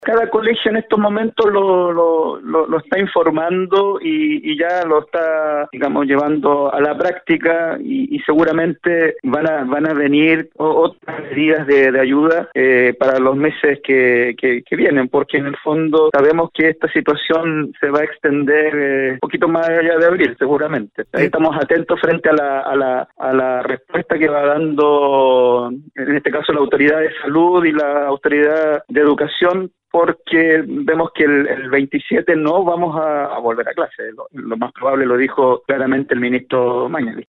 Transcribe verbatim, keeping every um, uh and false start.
Cada colegio en estos momentos lo, lo, lo, lo está informando y, y ya lo está, digamos, llevando a la práctica y, y seguramente van a van a venir otras medidas de, de ayuda eh, para los meses que, que, que vienen, porque en el fondo sabemos que esta situación se va a extender eh, un poquito más allá de abril, seguramente. Ahí estamos atentos frente a la, a la, a la respuesta que va dando, en este caso, la Autoridad de Salud y la Autoridad de Educación, porque vemos que el, el veintisiete no vamos a, a volver a clase. Lo, lo más probable lo dijo claramente el ministro Mañalich.